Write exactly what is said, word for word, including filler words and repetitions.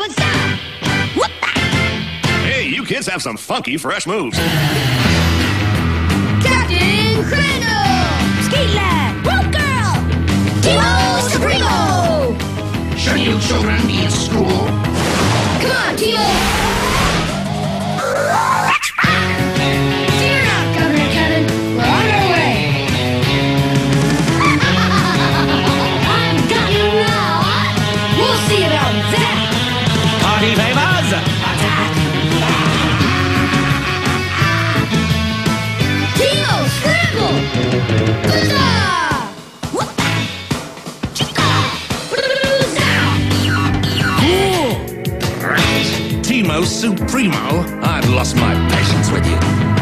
Baza! Whoop-a! Hey, you kids have some funky, fresh moves. Captain Crandall! Skate Lad! Rope Girl! Timo Supremo! Shouldn't you children be in school? Come on, Timo! Cheer up, Governor Kevin! We're on our way! I've got you now! We'll see about that! Party favors! Attack! Timo, scramble! Huzzah! Whoop-a! Chica! Bluza! Timo Supremo, I've lost my patience with you.